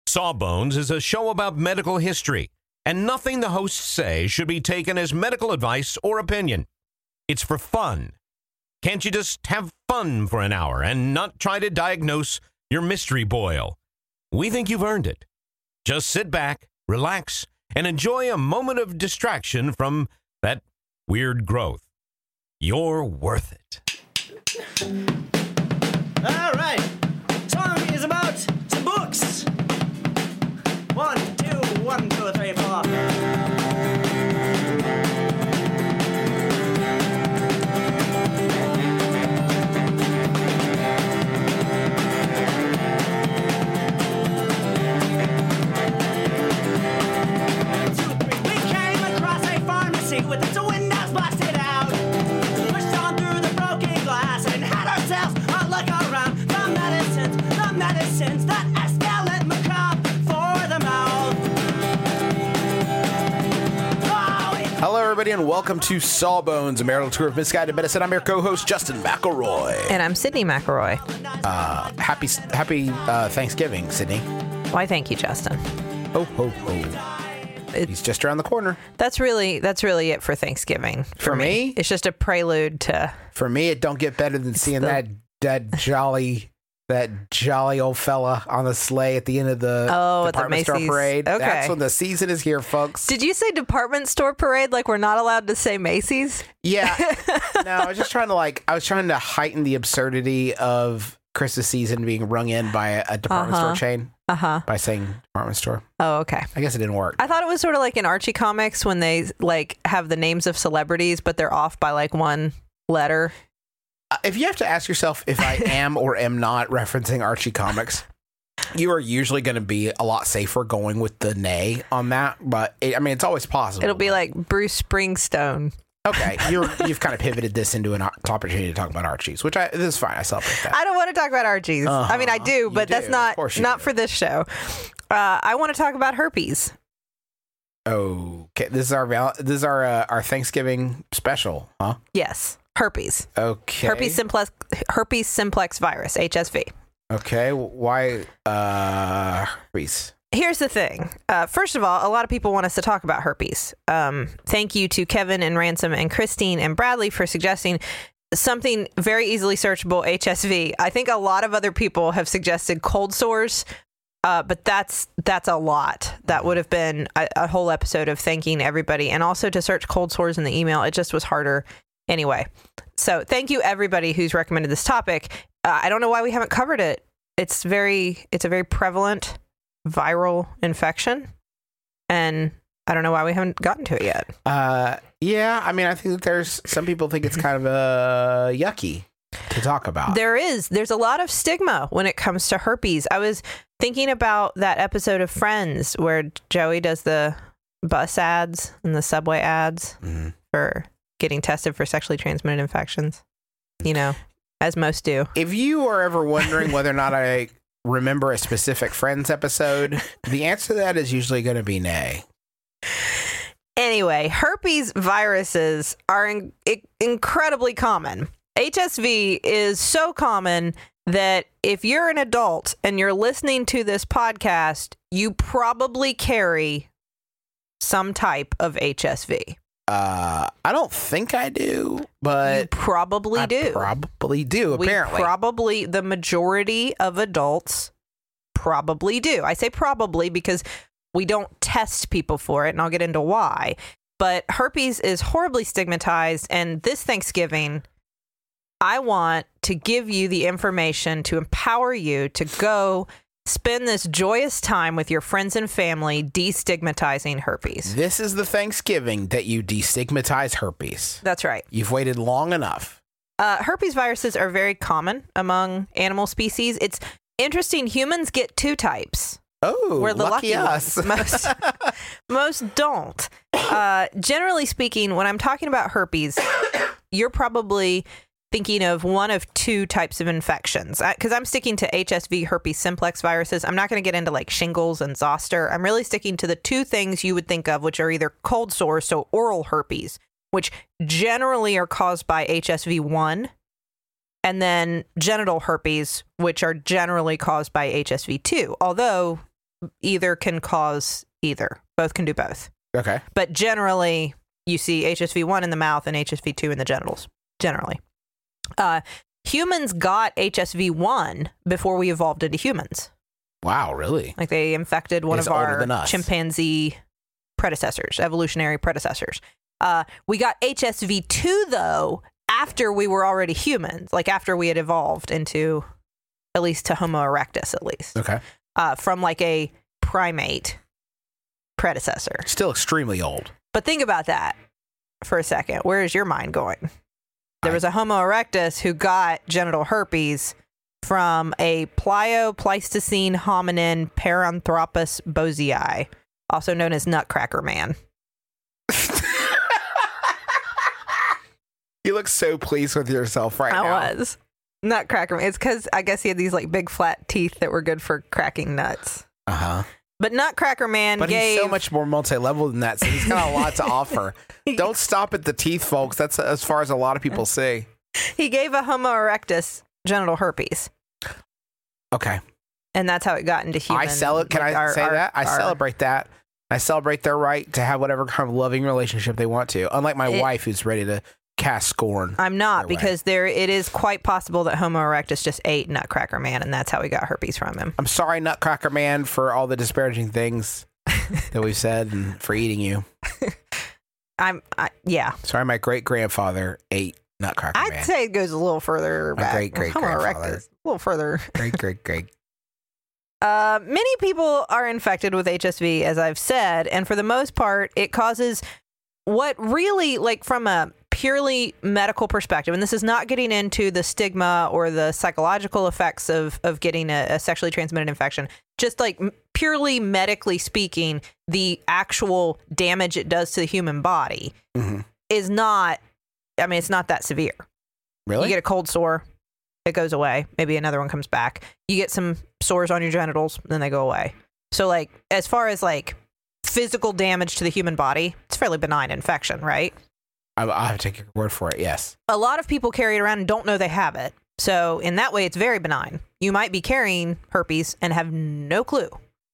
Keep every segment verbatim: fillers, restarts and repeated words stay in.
Sawbones is a show about medical history, and nothing the hosts say should be taken as medical advice or opinion. It's for fun. Can't you just have fun for an hour and not try to diagnose your mystery boil? We think you've earned it. Just sit back, relax, and enjoy a moment of distraction from that weird growth. You're worth it. All right. Song is about some books. One, two, one, two, three, four. With its windows blasted out, pushed on through the broken glass and had ourselves a look around. The medicines, the medicines that escalate macabre for the mouth. Oh, Hello, everybody, and welcome to Sawbones, a marital tour of misguided medicine. I'm your co-host, Justin McElroy. And I'm Sydney McElroy. Uh, happy happy uh, Thanksgiving, Sydney. Why, thank you, Justin. Ho, ho, ho. It, He's just around the corner. That's really that's really it for Thanksgiving. For, For me? me, it's just a prelude to. For me, it don't get better than seeing the- that that jolly that jolly old fella on the sleigh at the end of the Oh, at the department store Macy's. parade. Okay. That's when the season is here, folks. Did you say department store parade? Like we're not allowed to say Macy's? Yeah. No, I was just trying to like I was trying to heighten the absurdity of Christmas season being rung in by a, a department Uh-huh. store chain Uh huh. by saying department store. Oh, okay. I guess it didn't work. I thought it was sort of like in Archie comics when they like have the names of celebrities, but they're off by like one letter. Uh, if you have to ask yourself if I am or am not referencing Archie comics, you are usually going to be a lot safer going with the nay on that. But it, I mean, it's always possible. It'll be like Bruce Springsteen. Okay, you're, you've kind of pivoted this into an opportunity to talk about Archies, which I, this is fine. I celebrate that. I don't want to talk about Archies. Uh-huh. I mean, I do, You but do. that's Of not course you not do. for this show. Uh, I want to talk about herpes. Okay, this is our val- this is our uh, our Thanksgiving special, huh? Yes, herpes. Okay. Herpes simplex herpes simplex virus, H S V. Okay, why uh herpes? Here's the thing. Uh, first of all, a lot of people want us to talk about herpes. Um, thank you to Kevin and Ransom and Christine and Bradley for suggesting something very easily searchable, H S V. I think a lot of other people have suggested cold sores, uh, but that's that's a lot. That would have been a, a whole episode of thanking everybody. And also to search cold sores in the email, it just was harder anyway. So thank you, everybody who's recommended this topic. Uh, I don't know why we haven't covered it. It's very, it's a very prevalent viral infection, and I don't know why we haven't gotten to it yet. Uh, yeah, I mean, I think that there's some people think it's kind of uh yucky to talk about. There is, there's a lot of stigma when it comes to herpes. I was thinking about that episode of Friends where Joey does the bus ads and the subway ads Mhm. for getting tested for sexually transmitted infections, you know, as most do. If you are ever wondering whether or not I remember a specific Friends episode, the answer to that is usually going to be nay. Anyway, herpes viruses are in- i- incredibly common. H S V is so common that if you're an adult and you're listening to this podcast, you probably carry some type of H S V. Uh, I don't think I do, You but probably I do. probably do, We apparently. probably, the majority of adults probably do. I say probably because we don't test people for it, and I'll get into why. But herpes is horribly stigmatized, and this Thanksgiving, I want to give you the information to empower you to go spend this joyous time with your friends and family destigmatizing herpes. This is the Thanksgiving that you destigmatize herpes. That's right. You've waited long enough. Uh, herpes viruses are very common among animal species. It's interesting. Humans get two types. Oh, We're the lucky, lucky, us. ones. Most, most don't. Uh, generally speaking, when I'm talking about herpes, you're probably thinking of one of two types of infections, because I'm sticking to H S V, herpes simplex viruses. I'm not going to get into like shingles and zoster. I'm really sticking to the two things you would think of, which are either cold sores, so oral herpes, which generally are caused by H S V one, and then genital herpes, which are generally caused by H S V two. Although either can cause either. Both can do both. Okay. But generally, you see H S V one in the mouth and H S V two in the genitals. Generally. Uh, humans got H S V one before we evolved into humans. Wow, really? Like they infected one It's of older our than us. chimpanzee predecessors, evolutionary predecessors. Uh, we got H S V two, though, after we were already humans, like after we had evolved into, at least to Homo erectus, at least, Okay. uh, from like a primate predecessor. Still extremely old. But think about that for a second. Where is your mind going? There I- was a Homo erectus who got genital herpes from a Plio-Pleistocene hominin Paranthropus bozei, also known as Nutcracker Man. You look so pleased with yourself right now. I was. Nutcracker Man. It's because I guess he had these like big flat teeth that were good for cracking nuts. Uh huh. But Nutcracker Man But gave... he's so much more multi-level than that, so he's got a lot to offer. Don't stop at the teeth, folks. That's as far as a lot of people see. He gave a Homo erectus genital herpes. Okay. And that's how it got into human. I sell it. Can like I our- say our- that? I our- celebrate that. I celebrate their right to have whatever kind of loving relationship they want to. Unlike my It- wife, who's ready to cast scorn. I'm not, their way. because there it is quite possible that Homo erectus just ate Nutcracker Man, and that's how he got herpes from him. I'm sorry, Nutcracker Man, for all the disparaging things that we've said and for eating you. I'm, I, yeah. Sorry, my great grandfather ate Nutcracker I'd Man. say it goes a little further My back. great, great Homo grandfather. erectus, a little further. Great, great, great. Uh, many people are infected with H S V, as I've said, and for the most part, it causes what really, like from a purely medical perspective, and this is not getting into the stigma or the psychological effects of, of getting a, a sexually transmitted infection, just like m- purely medically speaking, the actual damage it does to the human body Mhm. is not, I mean, it's not that severe. Really? You get a cold sore, it goes away. Maybe another one comes back. You get some sores on your genitals, then they go away. So, like, as far as like physical damage to the human body, it's a fairly benign infection, right? I, I'll have to take your word for it. Yes. A lot of people carry it around and don't know they have it. So, in that way, it's very benign. You might be carrying herpes and have no clue.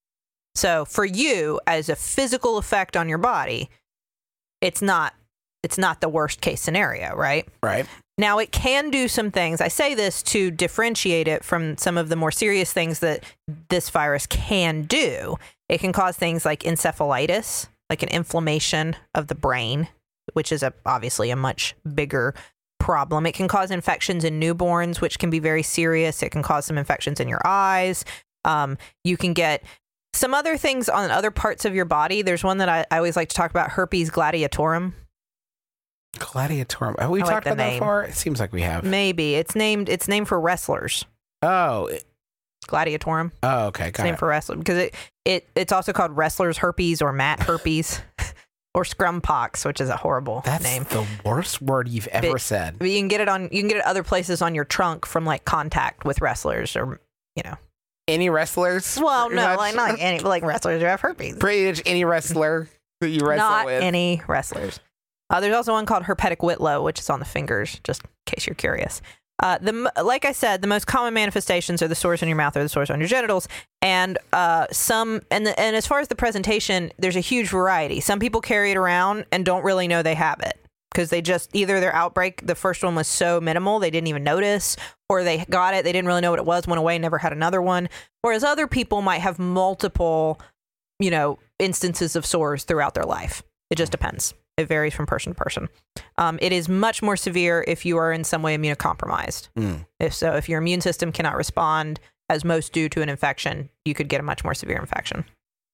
So, for you, as a physical effect on your body, it's not it's not the worst case scenario, right? Right. Now, it can do some things. I say this to differentiate it from some of the more serious things that this virus can do. It can cause things like encephalitis, like an inflammation of the brain, which is a, obviously a much bigger problem. It can cause infections in newborns, which can be very serious. It can cause some infections in your eyes. Um, you can get some other things on other parts of your body. There's one that I, I always like to talk about, herpes gladiatorum. Gladiatorum. Have we I like talked the about that name. before? It seems like we have. Maybe. It's named it's named for wrestlers. Oh. it- Gladiatorum. Oh, okay. It's Got named it. for wrestler because it, it it's also called wrestler's herpes or mat herpes or scrum pox, which is a horrible That's name. the worst word you've ever But- said. But you can get it on you can get it other places on your trunk from like contact with wrestlers or you know. Any wrestlers? Well, Pretty no, much? like not like any like wrestlers who have herpes. Pretty much any wrestler that you wrestle Not with. any wrestlers. Uh, there's also one called herpetic whitlow, which is on the fingers, just in case you're curious. Uh, the m- like I said, the most common manifestations are the sores in your mouth or the sores on your genitals, and uh, some and the, and as far as the presentation, there's a huge variety. Some people carry it around and don't really know they have it because they just either their outbreak, the first one was so minimal they didn't even notice, or they got it, they didn't really know what it was, went away, never had another one. Whereas other people might have multiple, you know, instances of sores throughout their life. It just depends. It varies from person to person. Um, it is much more severe if you are in some way immunocompromised. Mm. If so, if your immune system cannot respond, as most do to an infection, you could get a much more severe infection.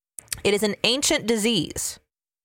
It is an ancient disease.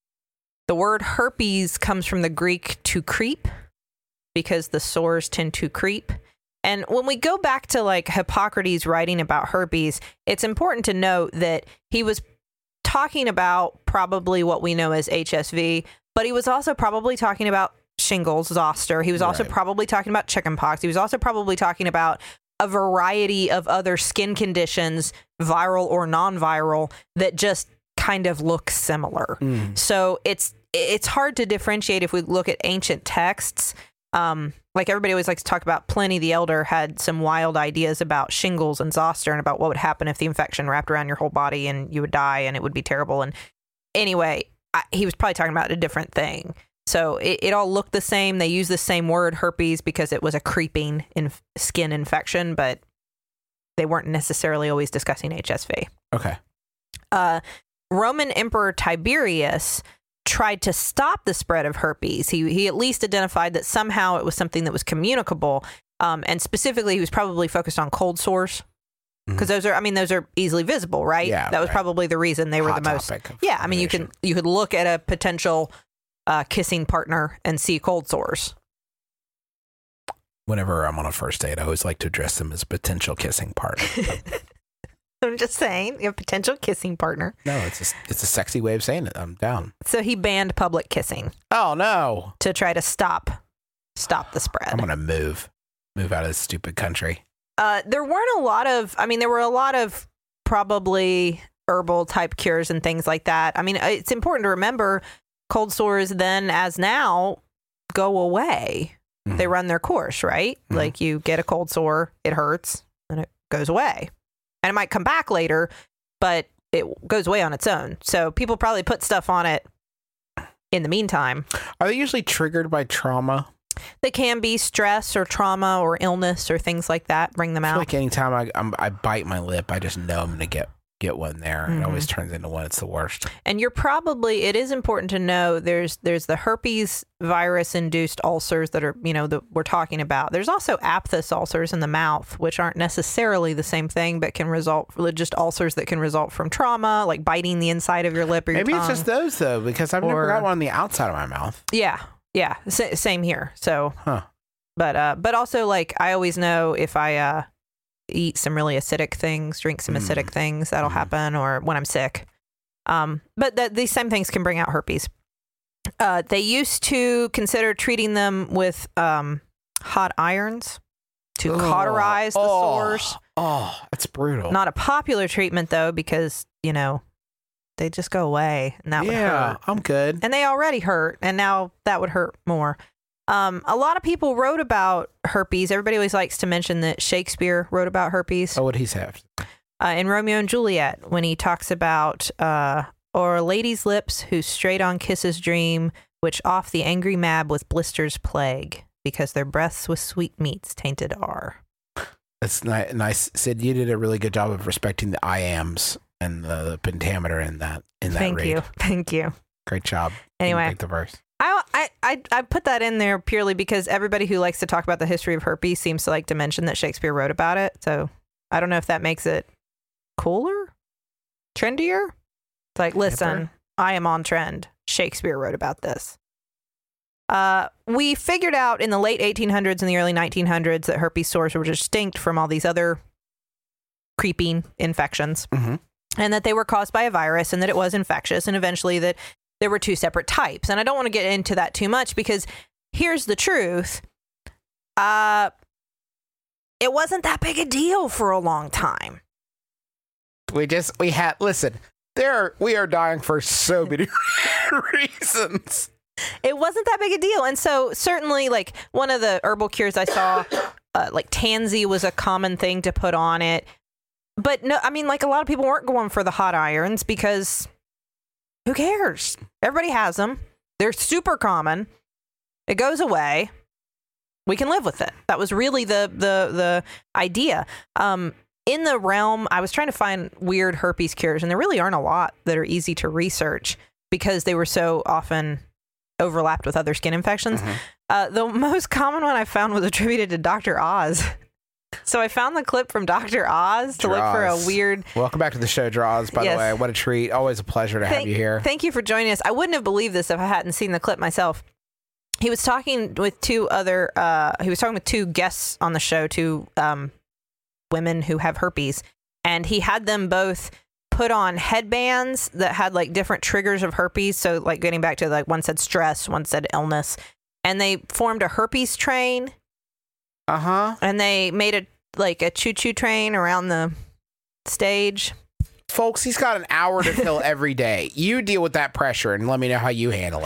The word herpes comes from the Greek to creep, because the sores tend to creep. And when we go back to like Hippocrates writing about herpes, it's important to note that he was talking about probably what we know as H S V, but he was also probably talking about shingles, zoster. He was also Right. probably talking about chickenpox. He was also probably talking about a variety of other skin conditions, viral or non-viral, that just kind of look similar. Mm. So it's it's hard to differentiate if we look at ancient texts. Um, like everybody always likes to talk about, Pliny the Elder had some wild ideas about shingles and zoster and about what would happen if the infection wrapped around your whole body and you would die and it would be terrible. And anyway, I, he was probably talking about a different thing. So it, it all looked the same. They used the same word, herpes, because it was a creeping in skin infection, but they weren't necessarily always discussing H S V. Okay. Uh, Roman Emperor Tiberius tried to stop the spread of herpes. He he at least identified that somehow it was something that was communicable. Um, and specifically, he was probably focused on cold sores. Because those are, I mean, those are easily visible, right? Yeah, that was right. probably the reason they were Hot the most. topic of Yeah, I mean, you can you could look at a potential uh, kissing partner and see cold sores. Whenever I'm on a first date, I always like to address them as a potential kissing partner. I'm just saying, a potential kissing partner. No, it's a, it's a sexy way of saying it. I'm down. So he banned public kissing Oh, no. to try to stop stop the spread. I'm going to move. Move out of this stupid country. Uh, there weren't a lot of, I mean, there were a lot of probably herbal type cures and things like that. I mean, it's important to remember cold sores then as now go away. Mm-hmm. They run their course, right? Mm-hmm. Like you get a cold sore, it hurts, and it goes away. And it might come back later, but it goes away on its own. So people probably put stuff on it in the meantime. Are they usually triggered by trauma? They can be stress or trauma or illness or things like that. Bring them I feel out. like anytime I I'm, I bite my lip, I just know I'm going to get get one there. Mm-hmm. It always turns into one. It's the worst. And you're probably, it is important to know there's there's the herpes virus induced ulcers that are, you know, that we're talking about. There's also aphthous ulcers in the mouth, which aren't necessarily the same thing, but can result, just ulcers that can result from trauma, like biting the inside of your lip or your Maybe tongue. it's just those, though, because I've Or- never got one on the outside of my mouth. Yeah. Yeah. S- same here. So, Huh. but, uh, but also like I always know if I, uh, eat some really acidic things, drink some Mm. acidic things, that'll Mm. happen, or when I'm sick. Um, but that these same things can bring out herpes. Uh, they used to consider treating them with um, hot irons to Oh, cauterize the oh, sores. Oh, that's brutal. Not a popular treatment though, because you know they just go away, and that would yeah, hurt. I'm good. And they already hurt, and now that would hurt more. Um, a lot of people wrote about herpes. Everybody always likes to mention that Shakespeare wrote about herpes. Oh, what he's have? Uh, in Romeo and Juliet, when he talks about uh, o'er a lady's lips whose straight-on kisses dream, which off the angry mab with blisters plague, because their breaths with sweetmeats tainted are. That's ni- nice, Sid. You did a really good job of respecting the iambs and the, the pentameter in that in that Thank read. you, thank you. Great job. Anyway. You picked the verse. I, I I I put that in there purely because everybody who likes to talk about the history of herpes seems to like to mention that Shakespeare wrote about it. So I don't know if that makes it cooler, trendier. It's like, listen, Hipper. I am on trend. Shakespeare wrote about this. Uh, we figured out in the late eighteen hundreds and the early nineteen hundreds that herpes sores were distinct from all these other creeping infections, Mm-hmm. and that they were caused by a virus, and that it was infectious, and eventually that there were two separate types. And I don't want to get into that too much because here's the truth. Uh, it wasn't that big a deal for a long time. We just we had listen. There we are dying for so many reasons. It wasn't that big a deal. And so certainly like one of the herbal cures I saw, uh, like tansy was a common thing to put on it. But no, I mean, like a lot of people weren't going for the hot irons because who cares? Everybody has them. They're super common. It goes away. We can live with it. That was really the the the idea. Um, in the realm, I was trying to find weird herpes cures, and there really aren't a lot that are easy to research because they were so often overlapped with other skin infections. Mm-hmm. Uh, the most common one I found was attributed to Doctor Oz. So I found the clip from Doctor Oz to look for a Draws. weird. Welcome back to the show, Draws. By Yes. the way, what a treat! Always a pleasure to Thank, have you here. Thank you for joining us. I wouldn't have believed this if I hadn't seen the clip myself. He was talking with two other. Uh, he was talking with two guests on the show, two um, women who have herpes, and he had them both put on headbands that had like different triggers of herpes. So, like getting back to like one said stress, one said illness, and they formed a herpes train. Uh huh. And they made a like a choo-choo train around the stage. Folks, he's got an hour to fill every day. You deal with that pressure and let me know how you handle it.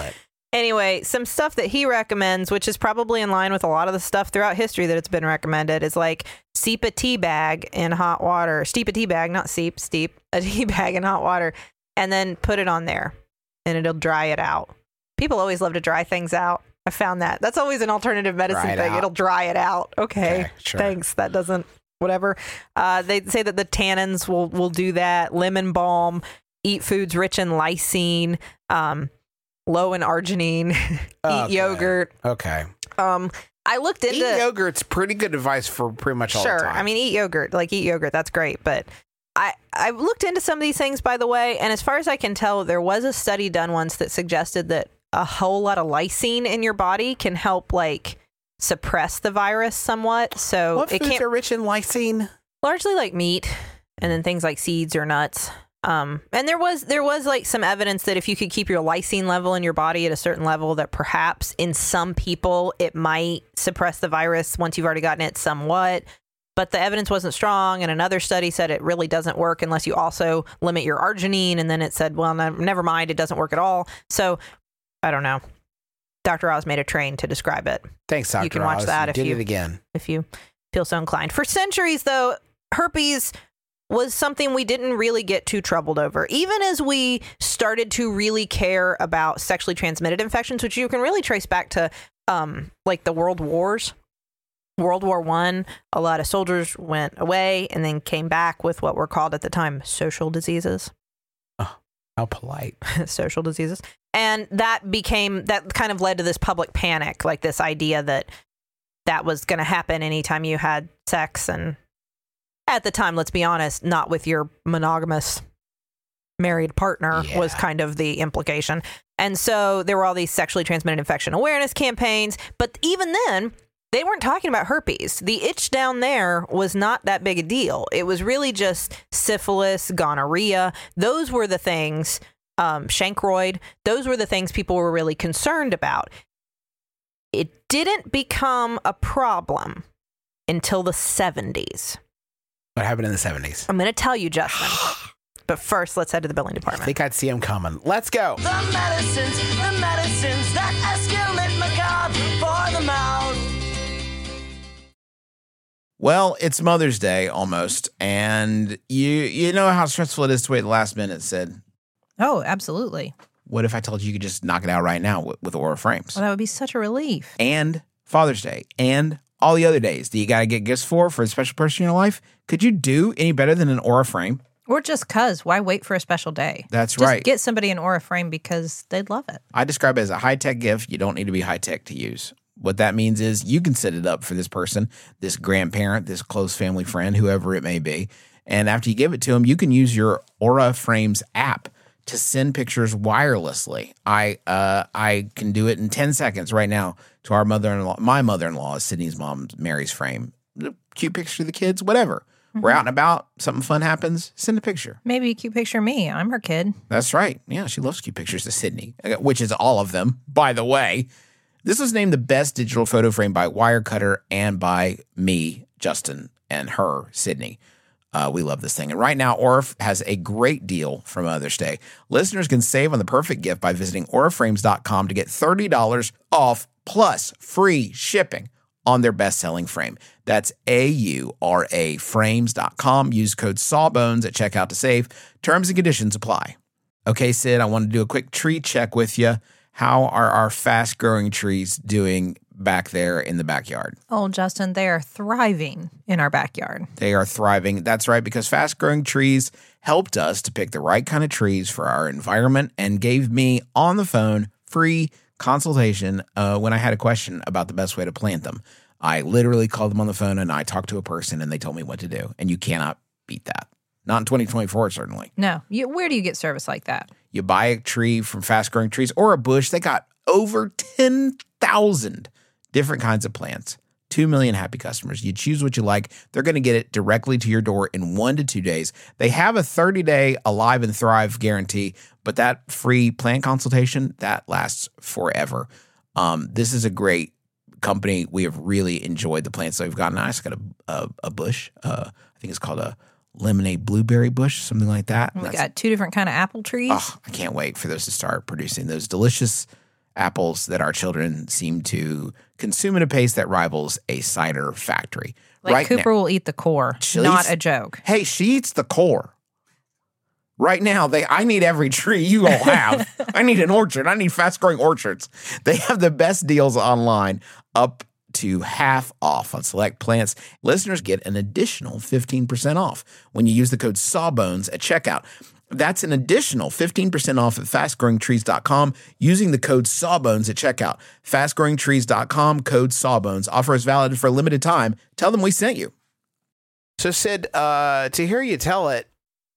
Anyway, some stuff that he recommends, which is probably in line with a lot of the stuff throughout history that it's been recommended, is like steep a tea bag in hot water. Steep a tea bag, not steep, steep a tea bag in hot water, and then put it on there, and it'll dry it out. People always love to dry things out. I found that. That's always an alternative medicine Dry it thing. out. It'll dry it out. Okay, Okay, sure. thanks. That doesn't, whatever. Uh, they say that the tannins will, will do that. Lemon balm, eat foods rich in lysine, um, low in arginine, eat Okay. yogurt. Okay. Um, I looked into Eat yogurt's pretty good advice for pretty much all the sure. time. I mean, eat yogurt. Like eat yogurt. That's great. But I I looked into some of these things, by the way, and as far as I can tell, there was a study done once that suggested that a whole lot of lysine in your body can help like suppress the virus somewhat. So what it foods can't are rich in lysine? largely like meat, and then things like seeds or nuts. Um, and there was there was like some evidence that if you could keep your lysine level in your body at a certain level, that perhaps in some people it might suppress the virus once you've already gotten it somewhat. But the evidence wasn't strong, and another study said it really doesn't work unless you also limit your arginine. And then it said, well, no, never mind, it doesn't work at all. So I don't know. Doctor Oz made a train to describe it. Thanks, Doctor You can watch Oz. that You if did you- it again. if you feel so inclined. For centuries, though, herpes was something we didn't really get too troubled over. Even as we started to really care about sexually transmitted infections, which you can really trace back to um, like the World Wars. World War One, a lot of soldiers went away and then came back with what were called at the time social diseases. How polite. social diseases. And that became, that kind of led to this public panic, like this idea that that was going to happen anytime you had sex. And at the time, let's be honest, not with your monogamous married partner Yeah. was kind of the implication. And so there were all these sexually transmitted infection awareness campaigns. But even then, they weren't talking about herpes. The itch down there was not that big a deal. It was really just syphilis, gonorrhea. Those were the things, um, chancroid, those were the things people were really concerned about. It didn't become a problem until the seventies. What happened in the seventies? I'm going to tell you, Justin. But first, let's head to the billing I department. think I'd see him coming. Let's go. The medicines, the medicines that escalate macabre for the mouth. Well, it's Mother's Day almost, and you you know how stressful it is to wait the last minute, Sid. Oh, absolutely. What if I told you you could just knock it out right now with, with Aura Frames? Well, that would be such a relief. And Father's Day, and all the other days that you got to get gifts for, for a special person in your life. Could you do any better than an Aura Frame? Or just cuz, why wait for a special day? That's just right. get somebody an Aura Frame because they'd love it. I describe it as a high-tech gift. You don't need to be high-tech to use. What that means is you can set it up for this person, this grandparent, this close family friend, whoever it may be. And after you give it to them, you can use your Aura Frames app to send pictures wirelessly. I uh, I can do it in ten seconds right now to our mother-in-law. My mother-in-law is Sydney's mom, Mary's frame. Cute picture of the kids, whatever. Mm-hmm. We're out and about, something fun happens, send a picture. Maybe a cute picture of me. I'm her kid. That's right. Yeah, she loves cute pictures of Sydney, which is all of them, by the way. This was named the best digital photo frame by Wirecutter and by me, Justin, and her, Sydney. Uh, we love this thing. And right now, Aura has a great deal for Mother's Day. Listeners can save on the perfect gift by visiting aura frames dot com to get thirty dollars off plus free shipping on their best-selling frame. That's A U R A frames dot com. Use code SAWBONES at checkout to save. Terms and conditions apply. Okay, Sid, I want to do a quick tree check with you. How are our fast-growing trees doing back there in the backyard? Oh, Justin, they are thriving in our backyard. They are thriving. That's right, because fast-growing trees helped us to pick the right kind of trees for our environment and gave me, on the phone, free consultation uh, when I had a question about the best way to plant them. I literally called them on the phone and I talked to a person and they told me what to do. And you cannot beat that. Not in twenty twenty-four, certainly. No. You, where do you get service like that? You buy a tree from Fast Growing Trees or a bush. They got over ten thousand different kinds of plants. two million happy customers. You choose what you like. They're going to get it directly to your door in one to two days. They have a thirty-day Alive and Thrive guarantee, but that free plant consultation, that lasts forever. Um, this is a great company. We have really enjoyed the plants that we've gotten. I just got a, a, a bush. Uh, I think it's called a lemonade blueberry bush, something like that. We got two different kind of apple trees. Oh, I can't wait for those to start producing those delicious apples that our children seem to consume at a pace that rivals a cider factory. Like right Cooper now, will eat the core, She not eats- a joke. Hey, she eats the core. Right now, they I need every tree you all have. I need an orchard. I need fast-growing orchards. They have the best deals online, up to half off on select plants. Listeners get an additional fifteen percent off when you use the code Sawbones at checkout. That's an additional fifteen percent off at fast growing trees dot com using the code Sawbones at checkout. fast growing trees dot com, code Sawbones. Offer is valid for a limited time. Tell them we sent you. So, Sid, uh, to hear you tell it,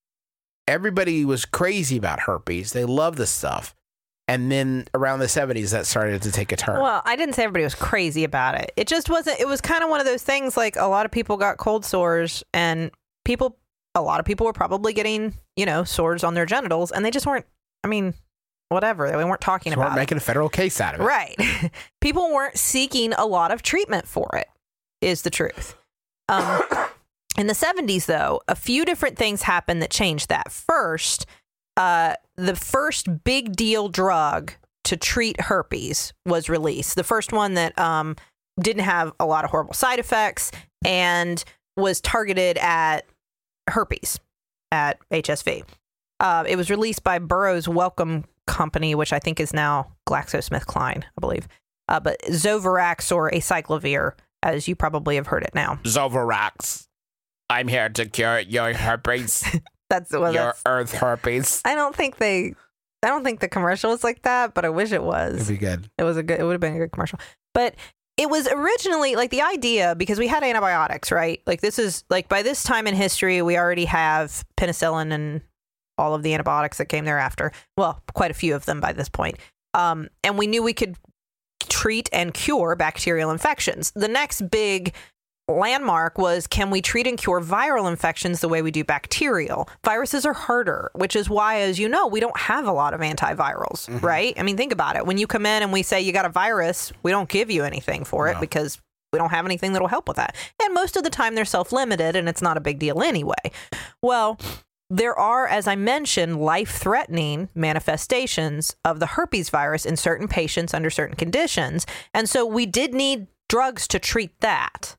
everybody was crazy about herpes. They love this stuff. And then around the seventies, that started to take a turn. Well, I didn't say everybody was crazy about it. It just wasn't, it was kind of one of those things like a lot of people got cold sores and people, a lot of people were probably getting, you know, sores on their genitals and they just weren't, I mean, whatever. They weren't talking So about we're making it. a federal case out of it. Right. People weren't seeking a lot of treatment for it, is the truth. Um, in the seventies, though, a few different things happened that changed that. First, uh, the first big deal drug to treat herpes was released. The first one that um, didn't have a lot of horrible side effects and was targeted at herpes, at H S V. Uh, it was released by Burroughs Wellcome Company, which I think is now GlaxoSmithKline, I believe. Uh, but Zovirax or acyclovir, as you probably have heard it now. Zovirax. I'm here to cure your herpes. That's well, your that's, earth herpes. I don't think they. I don't think the commercial was like that, but I wish it was. It'd be good. It was a good. It would have been a good commercial. But it was originally like the idea because we had antibiotics, right? Like this is like by this time in history, we already have penicillin and all of the antibiotics that came thereafter. Well, quite a few of them by this point. Um, and we knew we could treat and cure bacterial infections. The next big landmark was, can we treat and cure viral infections the way we do bacterial? Viruses are harder, which is why, as you know, we don't have a lot of antivirals, mm-hmm. right? I mean, think about it. When you come in and we say you got a virus, we don't give you anything for it no. because we don't have anything that'll help with that. And most of the time they're self-limited and it's not a big deal anyway. Well, there are, as I mentioned, life-threatening manifestations of the herpes virus in certain patients under certain conditions. And so we did need drugs to treat that.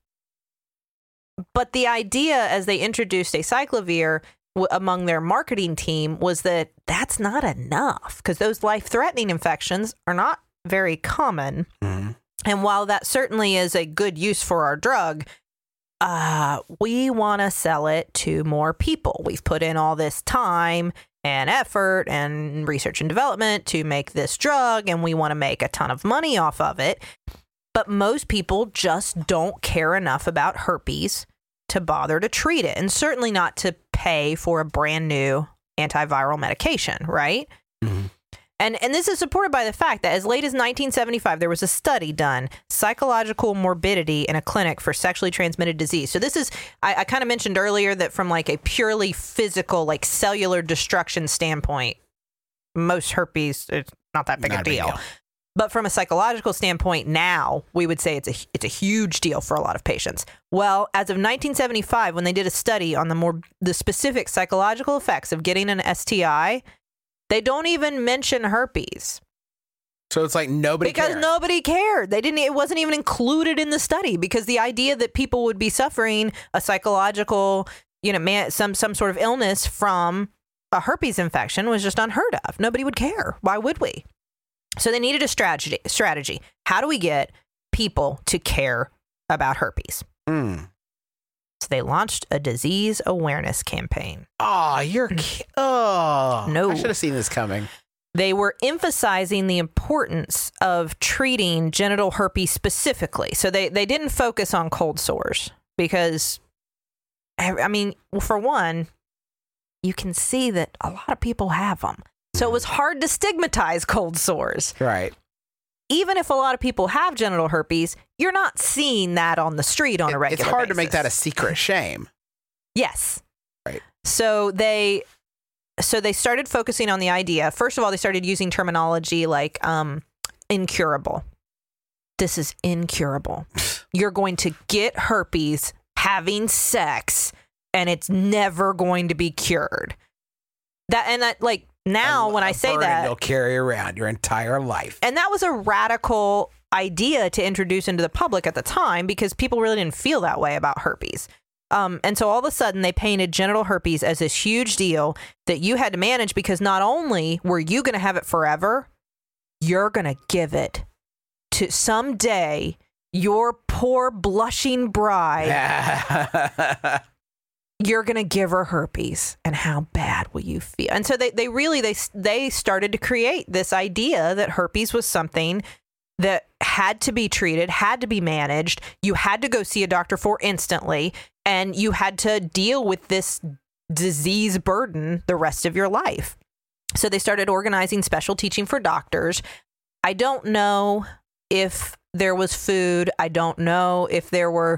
But the idea, as they introduced acyclovir w- among their marketing team, was that that's not enough because those life-threatening infections are not very common. Mm-hmm. And while that certainly is a good use for our drug, uh, we want to sell it to more people. We've put in all this time and effort and research and development to make this drug, and we want to make a ton of money off of it. But most people just don't care enough about herpes to bother to treat it, and certainly not to pay for a brand new antiviral medication, right? Mm-hmm. And and this is supported by the fact that as late as nineteen seventy-five, there was a study done, psychological morbidity in a clinic for sexually transmitted disease. So this is, I, I kind of mentioned earlier that from like a purely physical, like cellular destruction standpoint, most herpes, it's not that big not a deal. deal. But from a psychological standpoint, now we would say it's a it's a huge deal for a lot of patients. Well, as of nineteen seventy-five, when they did a study on the more the specific psychological effects of getting an S T I, they don't even mention herpes. So it's like nobody because cared. nobody cared. They didn't. It wasn't even included in the study because the idea that people would be suffering a psychological, you know, man, some some sort of illness from a herpes infection was just unheard of. Nobody would care. Why would we? So they needed a strategy. Strategy. How do we get people to care about herpes? Mm. So they launched a disease awareness campaign. Oh, you're... Ki- oh. No. I should have seen this coming. They were emphasizing the importance of treating genital herpes specifically. So they, they didn't focus on cold sores because, I mean, for one, you can see that a lot of people have them. So it was hard to stigmatize cold sores. Right. Even if a lot of people have genital herpes, you're not seeing that on the street on a regular basis. It's hard to make that a secret shame. Yes. Right. So they so they started focusing on the idea. First of all, they started using terminology like um, incurable. This is incurable. You're going to get herpes having sex, and it's never going to be cured. That and that like now when A I say burden that, you'll carry around your entire life. and that was a radical idea to introduce into the public at the time because people really didn't feel that way about herpes. Um, and so all of a sudden they painted genital herpes as this huge deal that you had to manage because not only were you going to have it forever, you're going to give it to someday your poor blushing bride. You're going to give her herpes, and how bad will you feel? And so they, they really, they, they started to create this idea that herpes was something that had to be treated, had to be managed. You had to go see a doctor for instantly, and you had to deal with this disease burden the rest of your life. So they started organizing special teaching for doctors. I don't know if there was food. I don't know if there were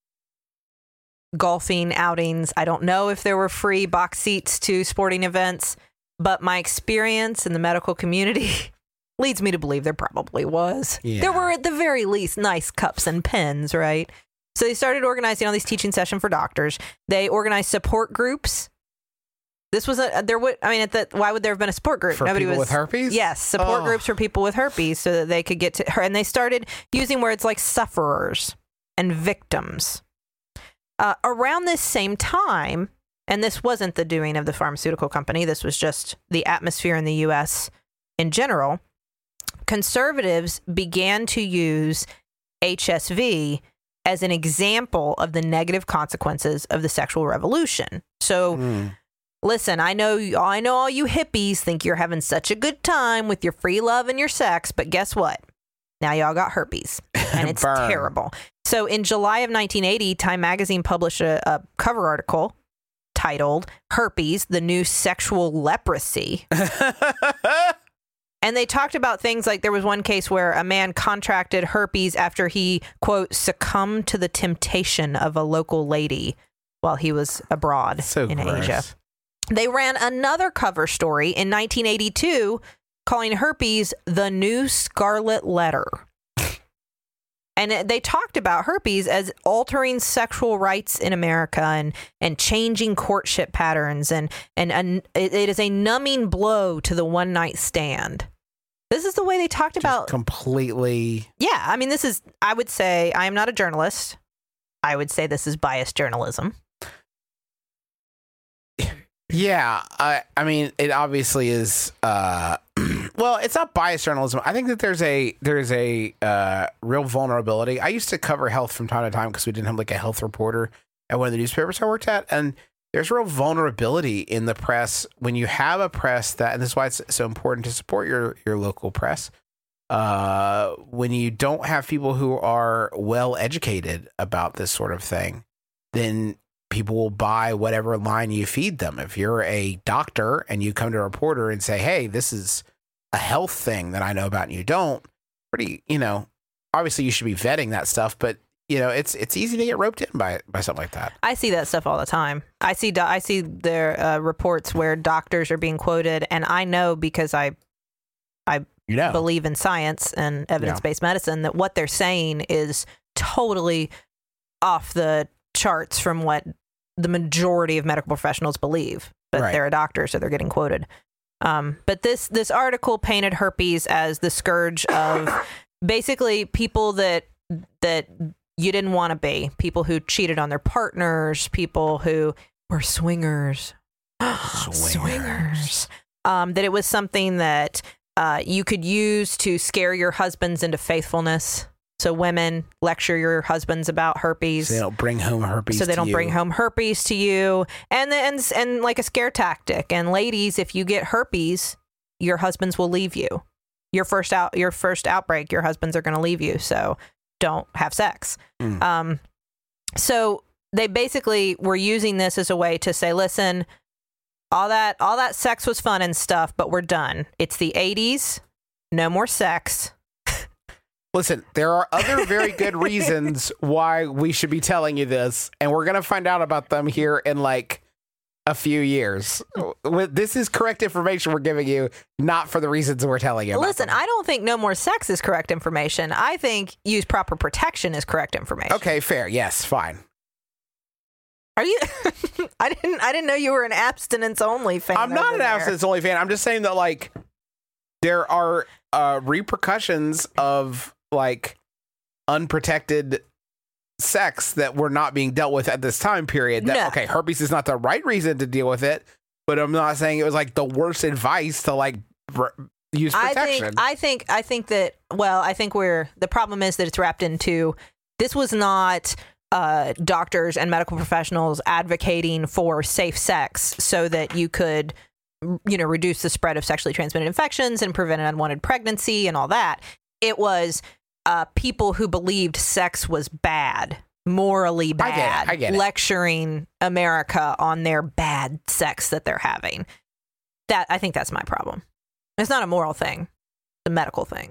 golfing outings. I don't know if there were free box seats to sporting events, but my experience in the medical community leads me to believe there probably was. Yeah. There were at the very least nice cups and pens, right? So they started organizing all these teaching sessions for doctors. They organized support groups. This was a there would I mean at the why would there have been a support group? For Nobody people was with herpes? Yes, support Oh. groups for people with herpes so that they could get to her. And they started using words like sufferers and victims. Uh, around this same time, and this wasn't the doing of the pharmaceutical company, this was just the atmosphere in the U S in general, conservatives began to use H S V as an example of the negative consequences of the sexual revolution. So, Mm. listen, I know, I know all you hippies think you're having such a good time with your free love and your sex, but guess what? Now y'all got herpes, and it's Burn. terrible. So in July of nineteen eighty, Time Magazine published a, a cover article titled "Herpes: The New Sexual Leprosy." And they talked about things like there was one case where a man contracted herpes after he, quote, succumbed to the temptation of a local lady while he was abroad So in gross. Asia. They ran another cover story in nineteen eighty-two calling herpes the new scarlet letter. And it- they talked about herpes as altering sexual rights in America and, and changing courtship patterns. And, and, and it, it is a numbing blow to the one night stand. This is the way they talked about. Completely. Yeah. I mean, this is, I would say, I am not a journalist. I would say this is biased journalism. Yeah, I I mean it obviously is. Uh, well, it's not biased journalism. I think that there's a there's a uh, real vulnerability. I used to cover health from time to time because we didn't have like a health reporter at one of the newspapers I worked at, and there's real vulnerability in the press when you have a press that, and this is why it's so important to support your your local press. Uh, when you don't have people who are well educated about this sort of thing, then people will buy whatever line you feed them. If you're a doctor and you come to a reporter and say, hey, this is a health thing that I know about and you don't, pretty, you know, obviously you should be vetting that stuff, but you know, it's it's easy to get roped in by by something like that. I see that stuff all the time. I see do- I see their uh, reports where doctors are being quoted, and I know because I I You know, believe in science and evidence-based medicine that what they're saying is totally off the charts from what the majority of medical professionals believe. But Right. they're a doctor, so they're getting quoted. Um, but this this article painted herpes as the scourge of basically people that that you didn't want to be, people who cheated on their partners, people who were swingers, swingers. Um, that it was something that uh, you could use to scare your husbands into faithfulness. So women lecture your husbands about herpes. so they don't bring home herpes. So they to don't you. bring home herpes to you, and then and, and like a scare tactic. And ladies, if you get herpes, your husbands will leave you. Your first out, your first outbreak, your husbands are going to leave you. So don't have sex. Mm. Um, so they basically were using this as a way to say, listen, all that all that sex was fun and stuff, but we're done. It's the eighties. No more sex. Listen, there are other very good reasons why we should be telling you this, and we're going to find out about them here in like a few years. This is correct information we're giving you, not for the reasons we're telling you about Listen, them. I don't think no more sex is correct information. I think use proper protection is correct information. Okay, fair. Yes, fine. Are you? I didn't. I didn't know you were an abstinence only fan. I'm not over an there. abstinence only fan. I'm just saying that like there are uh, repercussions of like unprotected sex that were not being dealt with at this time period. That No. okay, herpes is not the right reason to deal with it, but I'm not saying it was like the worst advice to like br- use I protection. think. I think. I think that. Well, I think we're. The problem is that it's wrapped into. This was not. Uh, doctors and medical professionals advocating for safe sex so that you could, you know, reduce the spread of sexually transmitted infections and prevent an unwanted pregnancy and all that. It was uh, people who believed sex was bad, morally I get it, bad, I get it. lecturing America on their bad sex that they're having. That I think that's my problem. It's not a moral thing; it's a medical thing.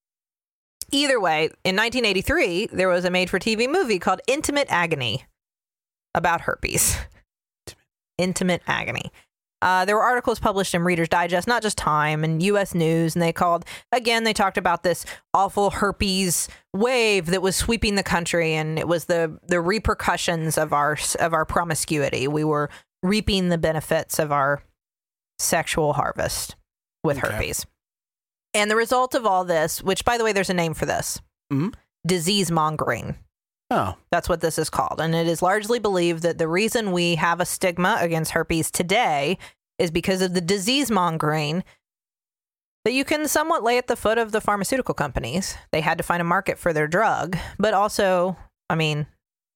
Either way, in nineteen eighty-three, there was a made-for-T V movie called Intimate Agony about herpes. Intimate Agony. Uh, there were articles published in Reader's Digest, not just Time, and U S News, and they called, again, they talked about this awful herpes wave that was sweeping the country, and it was the the repercussions of our of our promiscuity. We were reaping the benefits of our sexual harvest with Okay. herpes. And the result of all this, which, by the way, there's a name for this, Mhm. disease mongering. oh, That's what this is called. And it is largely believed that the reason we have a stigma against herpes today is because of the disease mongering that you can somewhat lay at the foot of the pharmaceutical companies. They had to find a market for their drug, but also, I mean,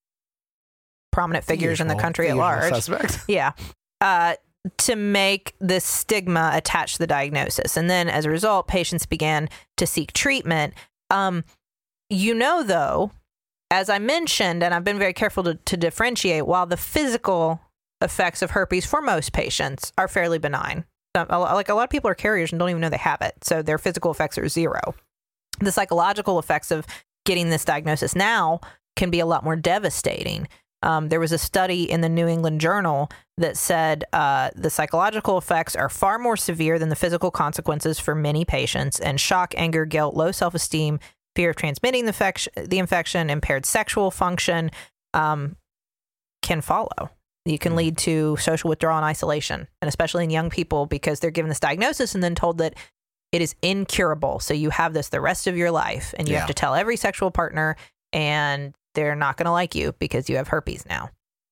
prominent figures in the usual- country the at usual large. suspect. Yeah. Uh, to make this stigma attached to the diagnosis. And then as a result, patients began to seek treatment. Um, you know, though, as I mentioned, and I've been very careful to, to differentiate, while the physical effects of herpes for most patients are fairly benign. Um, a lo- Like a lot of people are carriers and don't even know they have it. So their physical effects are zero. The psychological effects of getting this diagnosis now can be a lot more devastating. Um, there was a study in the New England Journal that said uh, the psychological effects are far more severe than the physical consequences for many patients, and shock, anger, guilt, low self-esteem, fear of transmitting the, infection, the infection, impaired sexual function um, can follow. You can lead to social withdrawal and isolation, and especially in young people because they're given this diagnosis and then told that it is incurable. So you have this the rest of your life, and you Yeah. have to tell every sexual partner, and they're not going to like you because you have herpes now.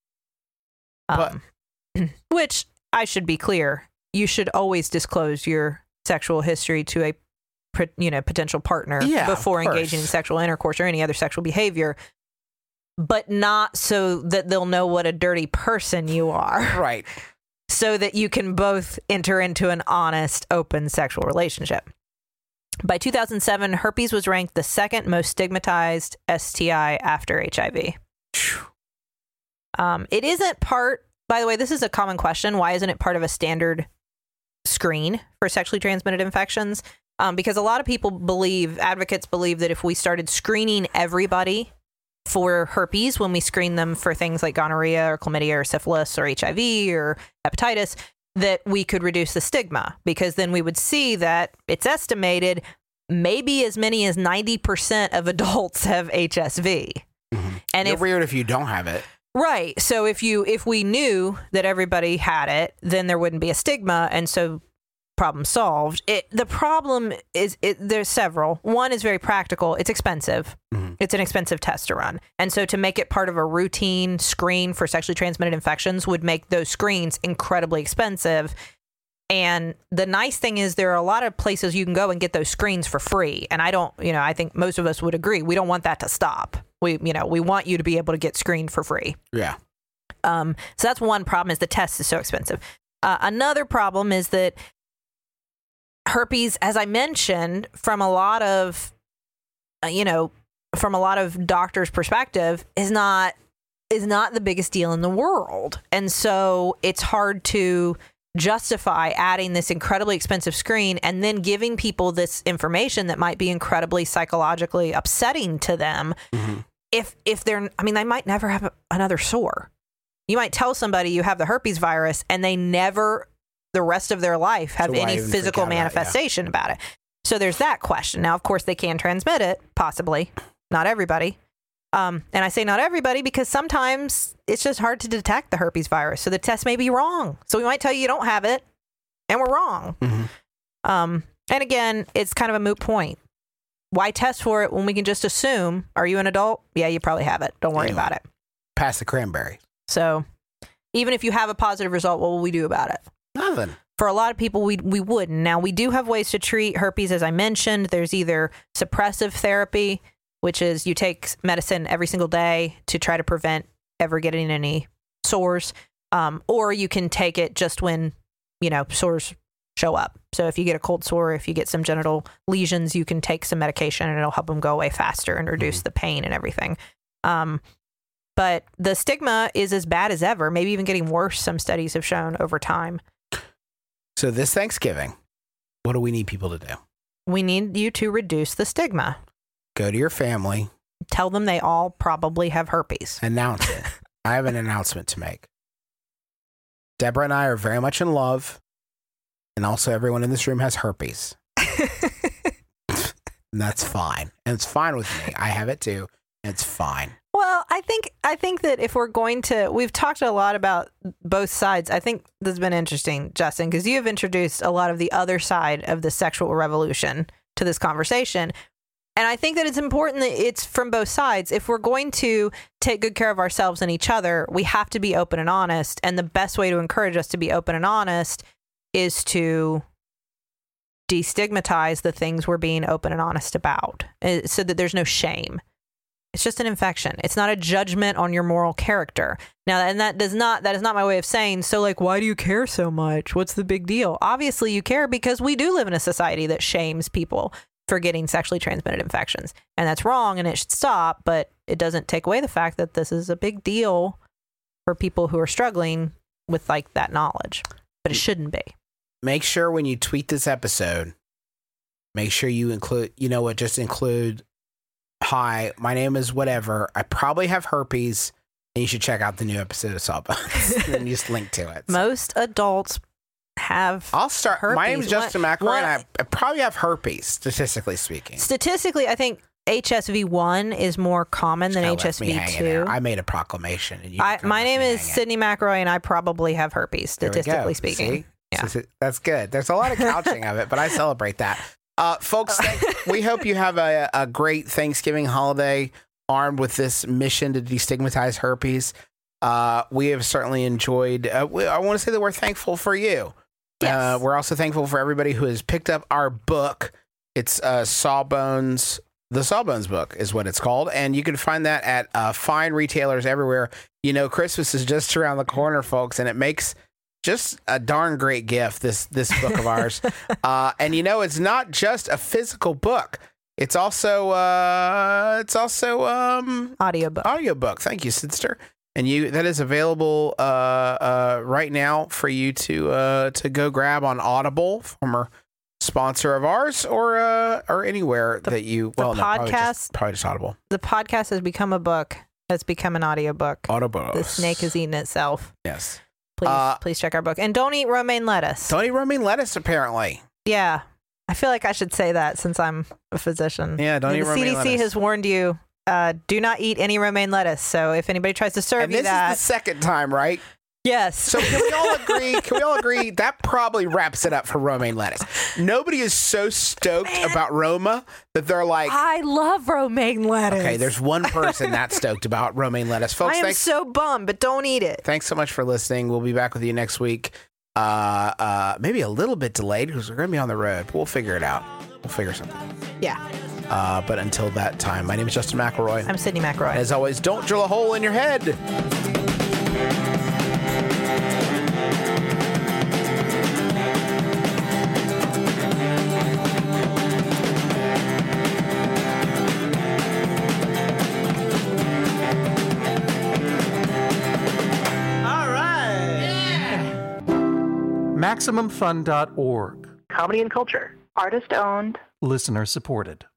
Um, which I should be clear, you should always disclose your sexual history to a pot- you know potential partner Yeah, of before engaging in course. sexual intercourse or any other sexual behavior, but not so that they'll know what a dirty person you are, Right. so that you can both enter into an honest, open sexual relationship. By two thousand seven, herpes was ranked the second most stigmatized S T I after H I V. Um, it isn't part, by the way, this is a common question. Why isn't it part of a standard screen for sexually transmitted infections? Um, because a lot of people believe, advocates believe that if we started screening everybody for herpes when we screen them for things like gonorrhea or chlamydia or syphilis or H I V or hepatitis, that we could reduce the stigma, because then we would see that it's estimated maybe as many as ninety percent of adults have H S V. And You're if weird if you don't have it. Right. So if you if we knew that everybody had it, then there wouldn't be a stigma, and so problem solved. It the problem is it, there's several. One is very practical. It's expensive. Mhm. It's an expensive test to run, and so to make it part of a routine screen for sexually transmitted infections would make those screens incredibly expensive. And the nice thing is there are a lot of places you can go and get those screens for free. And I don't, you know, I think most of us would agree. We don't want that to stop. We, you know, we want you to be able to get screened for free. Yeah. Um, so that's one problem, is the test is so expensive. Uh, another problem is that herpes, as I mentioned, from a lot of, uh, you know, from a lot of doctors' perspective, is not is not the biggest deal in the world. And so it's hard to justify adding this incredibly expensive screen and then giving people this information that might be incredibly psychologically upsetting to them. Mm-hmm. If if they're, I mean, they might never have a, another sore. You might tell somebody you have the herpes virus and they never, the rest of their life, have So why any even freak physical out about it? Yeah. manifestation about it. So there's that question. Now, of course, they can transmit it, possibly. Not everybody. Um, and I say not everybody because sometimes it's just hard to detect the herpes virus. So the test may be wrong. So we might tell you you don't have it and we're wrong. Mm-hmm. Um, and again, it's kind of a moot point. Why test for it when we can just assume, are you an adult? Yeah, you probably have it. Don't worry Anyway. about it. Pass the cranberry. So even if you have a positive result, what will we do about it? Nothing. For a lot of people, we we wouldn't. Now, we do have ways to treat herpes, as I mentioned. There's either suppressive therapy, which is you take medicine every single day to try to prevent ever getting any sores, um, or you can take it just when, you know, sores show up. So if you get a cold sore, if you get some genital lesions, you can take some medication and it'll help them go away faster and reduce mm-hmm. the pain and everything. Um, but the stigma is as bad as ever, maybe even getting worse, some studies have shown over time. So this Thanksgiving, what do we need people to do? We need you to reduce the stigma. Go to your family. Tell them they all probably have herpes. Announce it. I have an announcement to make. Deborah and I are very much in love. And also everyone in this room has herpes. And that's fine. And it's fine with me. I have it too. And it's fine. Well, I think I think that if we're going to, we've talked a lot about both sides. I think this has been interesting, Justin, because you have introduced a lot of the other side of the sexual revolution to this conversation. And I think that it's important that it's from both sides. If we're going to take good care of ourselves and each other, we have to be open and honest. And the best way to encourage us to be open and honest is to destigmatize the things we're being open and honest about, so that there's no shame. It's just an infection. It's not a judgment on your moral character. Now, and that does not, that is not my way of saying, so like, why do you care so much? What's the big deal? Obviously you care because we do live in a society that shames people for getting sexually transmitted infections. And that's wrong and it should stop, but it doesn't take away the fact that this is a big deal for people who are struggling with like that knowledge, but it shouldn't be. Make sure when you tweet this episode, make sure you include, you know what, just include, hi, my name is whatever. I probably have herpes, and you should check out the new episode of Sawbones. And just link to it. So. Most adults have I'll start. herpes. My name is Justin One- McElroy, one- and I, I probably have herpes, statistically speaking. Statistically, I think H S V one is more common than Kinda H S left me V hanging two. there. I made a proclamation. And you I, kinda my left name me is hanging. Sydney McElroy, and I probably have herpes, There we go. statistically speaking. See? Yeah. So- so that's good. There's a lot of couching of it, but I celebrate that. Uh, folks, thank, we hope you have a, a great Thanksgiving holiday armed with this mission to destigmatize herpes. Uh, we have certainly enjoyed, uh, we, I want to say that we're thankful for you. Yes. Uh, we're also thankful for everybody who has picked up our book. It's uh, Sawbones, the Sawbones book is what it's called. And you can find that at uh, fine retailers everywhere. You know, Christmas is just around the corner, folks, and it makes just a darn great gift, this this book of ours. Uh, and you know, it's not just a physical book. It's also uh, it's also um, Audiobook. audiobook. Thank you, sister. And you that is available uh, uh, right now for you to uh, to go grab on Audible, former sponsor of ours, or uh, or anywhere The- that you the well, no, probably podcast- just, probably just Audible. The podcast has become a book. Has become an audiobook. Audible. The snake has eaten itself. Yes. Please, Uh, please check our book. And don't eat romaine lettuce. Don't eat romaine lettuce, apparently. Yeah. I feel like I should say that since I'm a physician. Yeah, don't And eat the romaine C D C lettuce. has warned you, uh, do not eat any romaine lettuce. So if anybody tries to serve And you this that, is the second time, right? yes. So can we all agree? Can we all agree that probably wraps it up for romaine lettuce? Nobody is so stoked about Roma that they're like, I love romaine lettuce. okay, there's one person that's stoked about romaine lettuce, folks. I am thanks, so bummed, but don't eat it. thanks so much for listening. We'll be back with you next week. Uh, uh, maybe a little bit delayed because we're going to be on the road. But we'll figure it out. We'll figure something out. Yeah. Uh, but until that time, my name is Justin McElroy. I'm Sydney McElroy. As always, don't drill a hole in your head. All right. Maximum Fun dot org. Comedy and culture. Artist owned. Listener supported.